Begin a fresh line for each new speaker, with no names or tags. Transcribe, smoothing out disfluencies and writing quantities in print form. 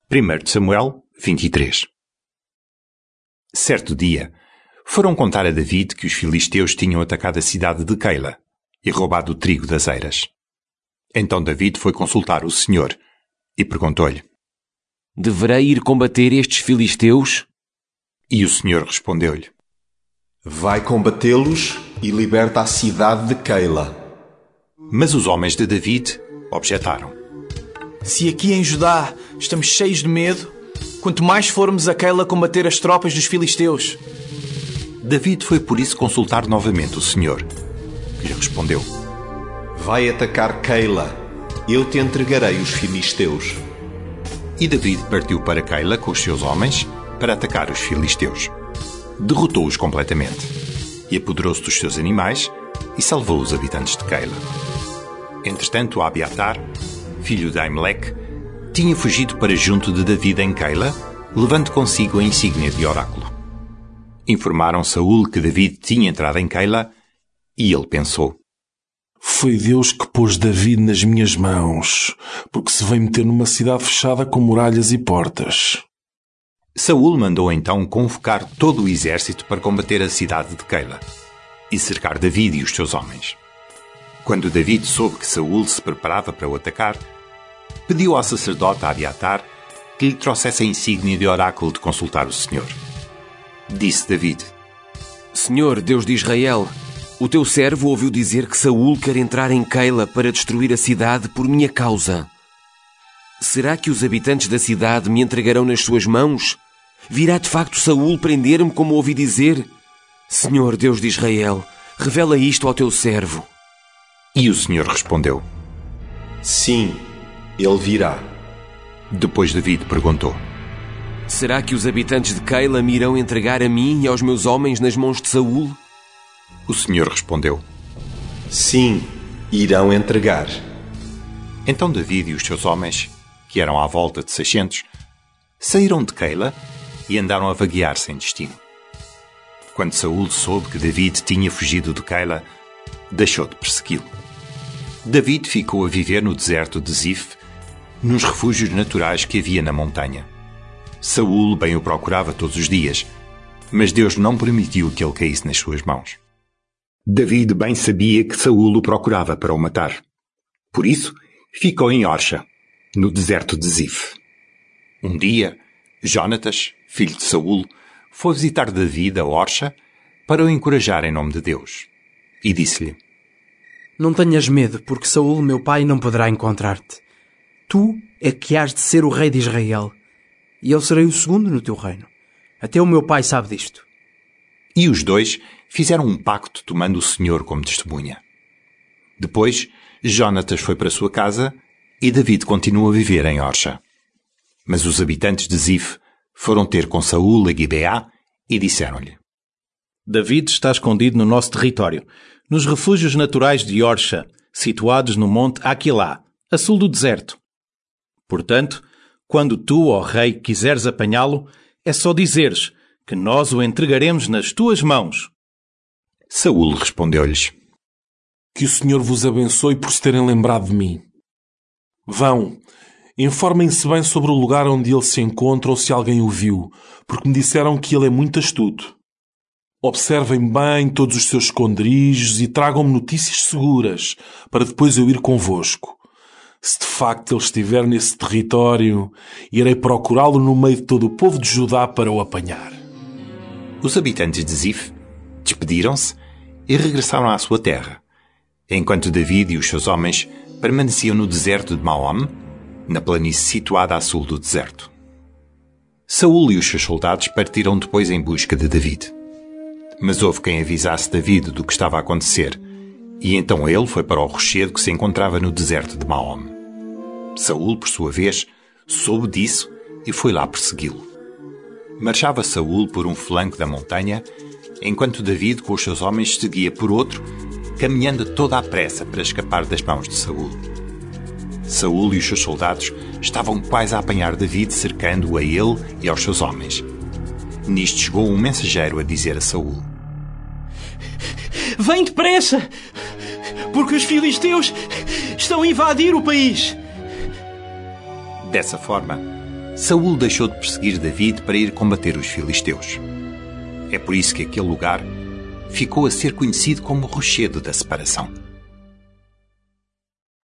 1 Samuel 23. Certo dia, foram contar a David que os filisteus tinham atacado a cidade de Keila e roubado o trigo das eiras. Então David foi consultar o Senhor e perguntou-lhe:
Deverei ir combater estes filisteus?
E o Senhor respondeu-lhe:
Vai combatê-los e liberta a cidade de Keila.
Mas os homens de David objetaram:
Se aqui em Judá estamos cheios de medo, quanto mais formos a Keila combater as tropas dos filisteus.
David foi por isso consultar novamente o Senhor, que lhe respondeu:
Vai atacar Keila, eu te entregarei os filisteus.
E David partiu para Keila com os seus homens para atacar os filisteus. Derrotou-os completamente e apoderou-se dos seus animais e salvou os habitantes de Keila. Entretanto, Abiatar, filho de Aimeleque, tinha fugido para junto de David em Keila, levando consigo a insígnia de oráculo. Informaram Saul que David tinha entrado em Keila e ele pensou:
Foi Deus que pôs David nas minhas mãos, porque se veio meter numa cidade fechada com muralhas e portas.
Saul mandou então convocar todo o exército para combater a cidade de Keila e cercar David e os seus homens. Quando David soube que Saul se preparava para o atacar, pediu ao sacerdote Abiatar que lhe trouxesse a insígnia de oráculo de consultar o Senhor. Disse David:
Senhor, Deus de Israel, o teu servo ouviu dizer que Saul quer entrar em Keila para destruir a cidade por minha causa. Será que os habitantes da cidade me entregarão nas suas mãos? Virá de facto Saul prender-me como ouvi dizer? Senhor, Deus de Israel, revela isto ao teu servo.
E o Senhor respondeu:
Sim, ele virá.
Depois David perguntou:
Será que os habitantes de Keila me irão entregar a mim e aos meus homens nas mãos de Saul?
O Senhor respondeu:
Sim, irão entregar.
Então David e os seus homens, que eram à volta de 600, saíram de Keila e andaram a vaguear sem destino. Quando Saul soube que David tinha fugido de Keila, deixou de persegui-lo. David ficou a viver no deserto de Zif, nos refúgios naturais que havia na montanha. Saul bem o procurava todos os dias, mas Deus não permitiu que ele caísse nas suas mãos. David bem sabia que Saul o procurava para o matar. Por isso, ficou em Orcha, no deserto de Zif. Um dia, Jonatas, filho de Saul, foi visitar David a Orcha para o encorajar em nome de Deus. E disse-lhe:
Não tenhas medo, porque Saul, meu pai, não poderá encontrar-te. Tu é que hás de ser o rei de Israel, e eu serei o segundo no teu reino. Até o meu pai sabe disto.
E os dois fizeram um pacto tomando o Senhor como testemunha. Depois, Jonatas foi para sua casa e David continuou a viver em Orcha. Mas os habitantes de Zif foram ter com Saul a Gibeá e disseram-lhe:
David está escondido no nosso território, nos refúgios naturais de Orcha, situados no monte Aquilá, a sul do deserto. Portanto, quando tu, ó rei, quiseres apanhá-lo, é só dizeres que nós o entregaremos nas tuas mãos.
Saul respondeu-lhes:
Que o Senhor vos abençoe por se terem lembrado de mim. Vão, informem-se bem sobre o lugar onde ele se encontra ou se alguém o viu, porque me disseram que ele é muito astuto. Observem bem todos os seus esconderijos e tragam-me notícias seguras, para depois eu ir convosco. Se de facto ele estiver nesse território, irei procurá-lo no meio de todo o povo de Judá para o apanhar.
Os habitantes de Zif despediram-se e regressaram à sua terra, enquanto David e os seus homens permaneciam no deserto de Maom, na planície situada a sul do deserto. Saul e os seus soldados partiram depois em busca de David. Mas houve quem avisasse David do que estava a acontecer, e então ele foi para o rochedo que se encontrava no deserto de Maom. Saul, por sua vez, soube disso e foi lá persegui-lo. Marchava Saul por um flanco da montanha, enquanto David, com os seus homens, seguia por outro, caminhando toda à pressa para escapar das mãos de Saul. Saul e os seus soldados estavam quase a apanhar David, cercando-o a ele e aos seus homens. Nisto chegou um mensageiro a dizer a Saul:
Vem depressa, porque os filisteus estão a invadir o país.
Dessa forma, Saul deixou de perseguir David para ir combater os filisteus. É por isso que aquele lugar ficou a ser conhecido como o Rochedo da Separação.